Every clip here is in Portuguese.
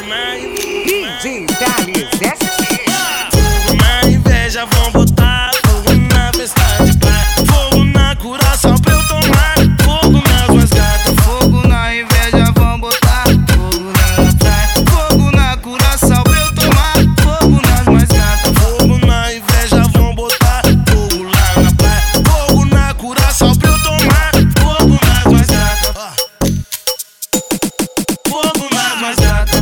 DJ Thales SC. Fogo na inveja, vão botar fogo na festa de praia. Fogo na curação pra eu tomar. Fogo nas mais gatas. Fogo na inveja, vão botar fogo na praia. Fogo na curação pra eu tomar. Fogo nas mais gatas. Fogo na inveja, vão botar fogo lá na praia. Fogo na curação pra eu tomar. Fogo nas mais gatas. Fogo nas mais gatas.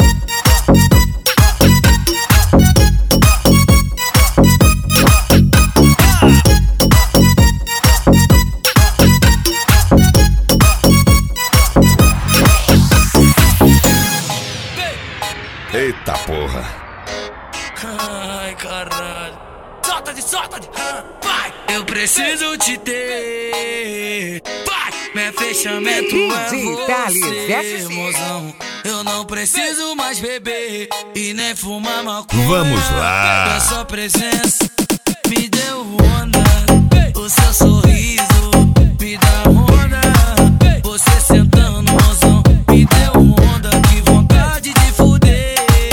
Eita porra. Ai, caralho. Solta-de, vai. Eu preciso te ter. Vai. Meu fechamento é DJ Thales você, SC. mozão. Eu não preciso mais beber e nem fumar maconha. Vamos lá. A sua presença me deu onda. O seu sorriso me dá onda. Você sentando, mozão, me deu onda. Que vontade de fuder,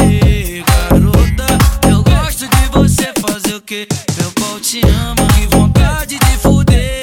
garota. Eu gosto de você fazer o que? Meu pau te ama. Que vontade de fuder,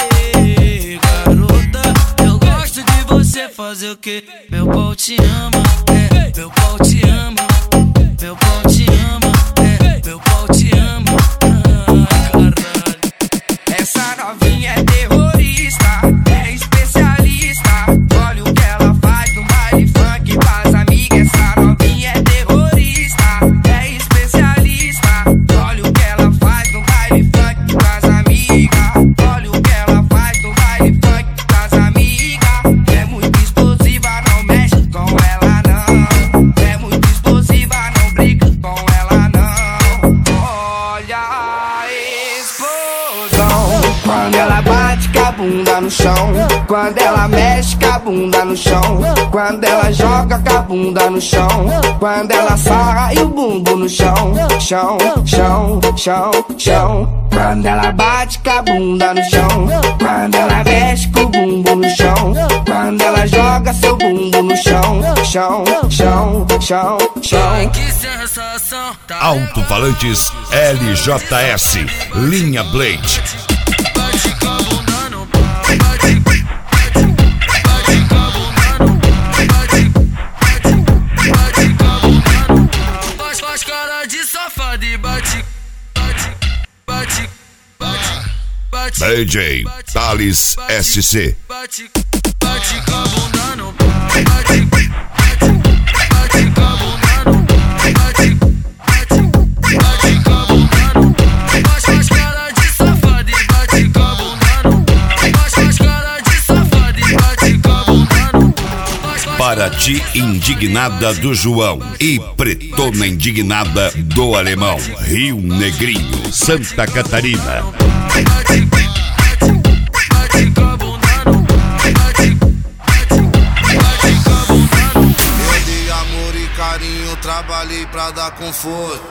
garota. Eu gosto de você fazer o que? Meu pau te ama, meu pau te ama. Meu pau te ama, meu pau te ama. Ai, caralho. Essa novinha é terrorista, é especialista. Olha o que ela faz no baile funk com as amigas. Essa novinha é terrorista, é especialista. Olha o que ela faz no baile funk com as amigas. Olha o que ela faz no baile funk com as amigas. É muito explosiva, não mexe com ela não. É muito explosiva, não brinca com ela não. Olha a explosão. Quando ela bate com a bunda no chão, quando ela mexe com a bunda no chão, quando ela joga com a bunda no chão, quando ela sarra e o bumbum no chão, chão, chão, chão, chão. Quando ela bate com a bunda no chão, quando ela mexe com o bumbum no chão, quando ela joga seu bumbum no chão, chão, chão, chão, chão. Que sensação. Tá Alto-falantes LJS, linha Blade. bate com a bunda no pau. Bate com a bunda no pau. Bate com a bunda no pau. Faz cara de safado e bate. DJ Thales SC. Bate com a bunda no pau. Bate com a bunda no pau. Bate com a bunda no pau. Faz cara de safado e bate com a bunda no pau. Faz cara de safado e bate com a bunda no pau. Paraty indignada do João e Pretona indignada do Alemão. Rio Negrinho, Santa Catarina. Bate com a bunda no pau. Eu dei amor e carinho, trabalhei pra dar conforto.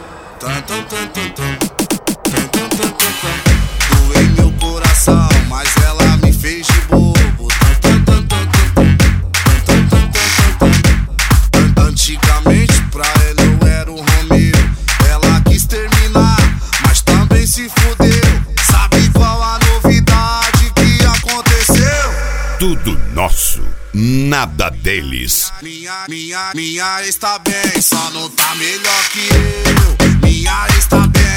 Doei meu coração, mas ela me fez de bobo. Antigamente pra ela eu era o Romeu. Ela quis terminar, mas também se fudeu. Sabe qual a novidade que aconteceu? Tudo nosso, nada deles. Minha está bem, só não tá melhor que eu. Minha está bem,